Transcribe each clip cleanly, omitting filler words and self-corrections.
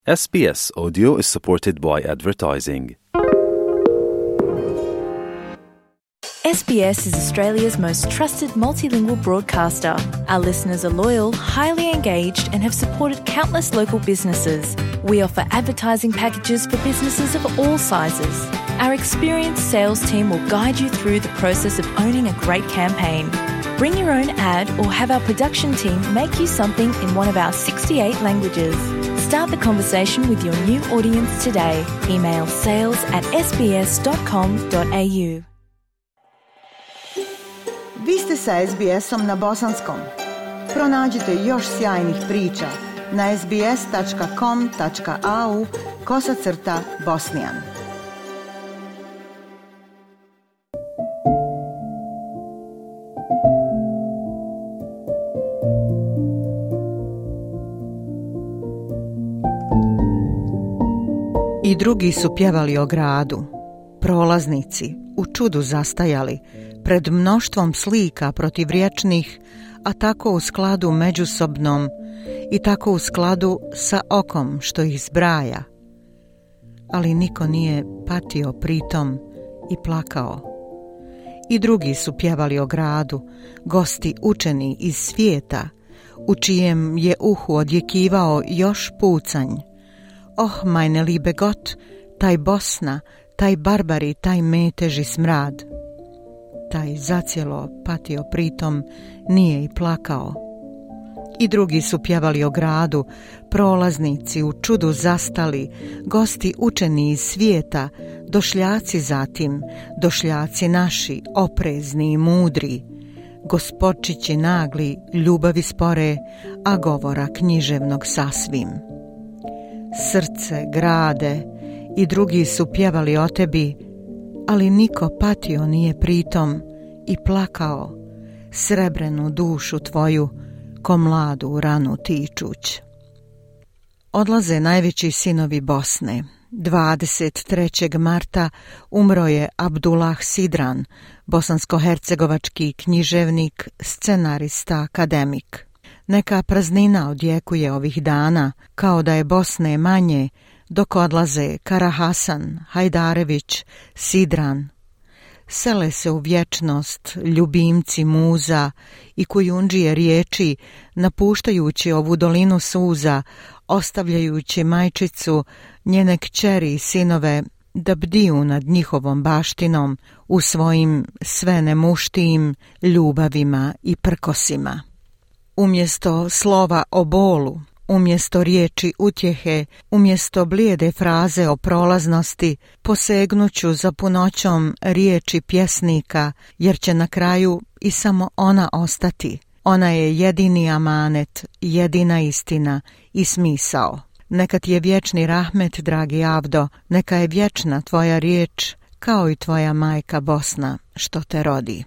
SBS Audio is supported by advertising. SBS is Australia's most trusted multilingual broadcaster. Our listeners are loyal, highly engaged, and have supported countless local businesses. We offer advertising packages for businesses of all sizes. Our experienced sales team will guide you through the process of owning a great campaign. Bring your own ad or have our production team make you something in one of our 68 languages. Start the conversation with your new audience today. Email sales@sbs.com.au. Vi ste sa SBS-om na bosanskom. Pronađite još sjajnih priča na sbs.com.au/bosnian. I drugi su pjevali o gradu, prolaznici u čudu zastajali pred mnoštvom slika protivriječnih, a tako u skladu međusobnom i tako u skladu sa okom što ih zbraja. Ali niko nije patio pritom i plakao. I drugi su pjevali o gradu, gosti učeni iz svijeta, u čijem je uhu odjekivao još pucanj. Oh, meine liebe Gott, taj Bosna, taj barbari, taj meteži smrad. Taj zacijelo patio pritom nije i plakao. I drugi su pjevali o gradu, prolaznici u čudu zastali, gosti učeni iz svijeta, došljaci zatim, došljaci naši, oprezni i mudri, gospodčići nagli, ljubavi spore, a govora književnog sasvim. Srce, grade, i drugi su pjevali o tebi, ali niko patio nije pritom i plakao, srebrenu dušu tvoju, ko mladu ranu tičuć. Odlaze najveći sinovi Bosne. 23. marta umro je Abdullah Sidran, bosansko-hercegovački književnik, scenarista, akademik. Neka praznina odjekuje ovih dana, kao da je Bosne manje, dok odlaze Kara Hasan, Hajdarević, Sidran. Sele se u vječnost ljubimci muza i kujundžije riječi, napuštajući ovu dolinu suza, ostavljajući majčicu, njene kćeri i sinove, da bdiju nad njihovom baštinom u svojim sve nemuštijim ljubavima i prkosima. Umjesto slova o bolu, umjesto riječi utjehe, umjesto blijede fraze o prolaznosti, posegnuću za punoćom riječi pjesnika, jer će na kraju i samo ona ostati. Ona je jedini amanet, jedina istina i smisao. Neka ti je vječni rahmet, dragi Avdo, neka je vječna tvoja riječ, kao i tvoja majka Bosna, što te rodi.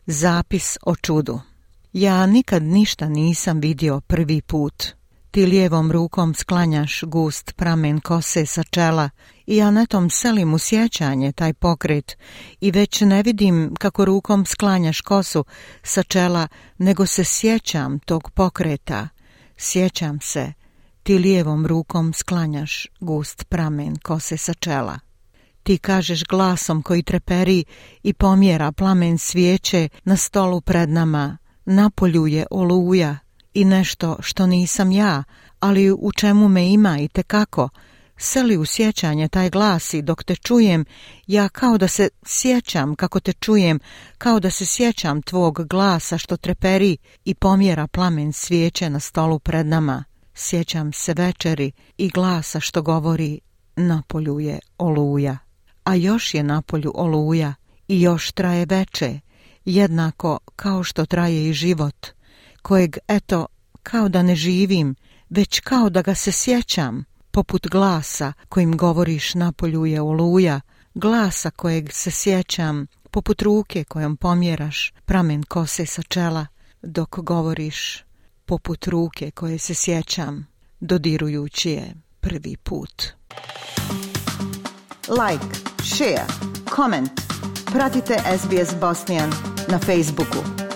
Zapis o čudu. Ja nikad ništa nisam vidio prvi put. Ti lijevom rukom sklanjaš gust pramen kose sa čela i ja netom selim u sjećanje taj pokret i već ne vidim kako rukom sklanjaš kosu sa čela, nego se sjećam tog pokreta. Sjećam se, ti lijevom rukom sklanjaš gust pramen kose sa čela. Ti kažeš glasom koji treperi i pomjera plamen svijeće na stolu pred nama, napolju je oluja i nešto što nisam ja, ali u čemu me ima i tekako. Seli u sjećanje taj glas i dok te čujem, ja kao da se sjećam kako te čujem, kao da se sjećam tvog glasa što treperi i pomjera plamen svijeće na stolu pred nama. Sjećam se večeri i glasa što govori, napolju je oluja. A još je napolju oluja i još traje veče, jednako kao što traje i život, kojeg, eto, kao da ne živim, već kao da ga se sjećam, poput glasa kojim govoriš napolju je oluja, glasa kojeg se sjećam, poput ruke kojom pomjeraš pramen kose sa čela, dok govoriš poput ruke koje se sjećam, dodirujući je prvi put. Like, share, comment. Pratite SBS Bosnian na Facebooku.